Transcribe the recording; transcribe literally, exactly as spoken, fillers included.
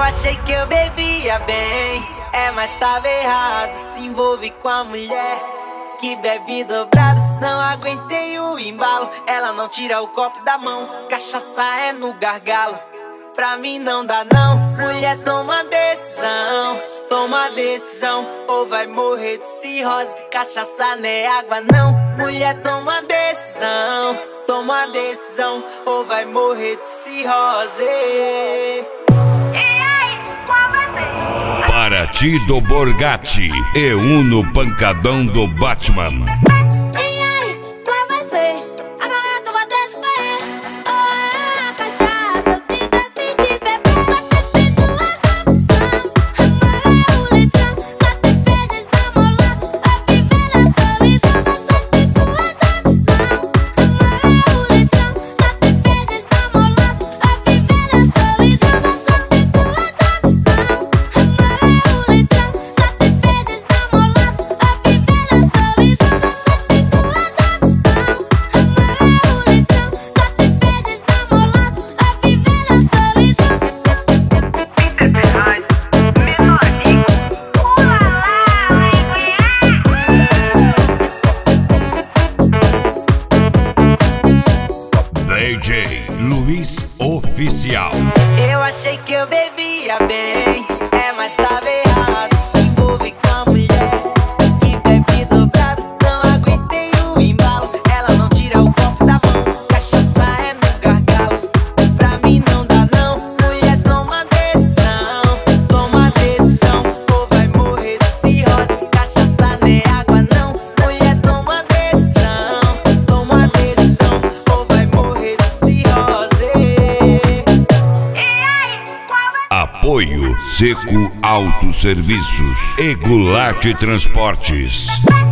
achei que eu bebia bem, é, mas tava errado. Se envolve com a mulher que bebe dobrado. Não aguentei o embalo, ela não tira o copo da mão. Cachaça é no gargalo, pra mim não dá não. Mulher, toma decisão, toma decisão, ou vai morrer de cirrose. Cachaça não é água não. Mulher, toma decisão, toma decisão, ou vai morrer de cirrose. Paraty do Borgatti e Uno Pancadão do Batman. D J Luiz Oficial. Eu achei que eu bebia bem, é, mas tava errado. Se envolve com a mulher que bebe dobrado. Não aguentei o embalo, ela não tira o copo da mão. Cachaça é no gargalo, pra mim não dá não. Mulher, toma decisão, toma decisão, ou vai morrer de cirrose. Cachaça não é água não. Mulher, toma decisão, toma decisão, ou vai morrer de cirrose. Apoio Seco Autosserviços e Goulart Transportes.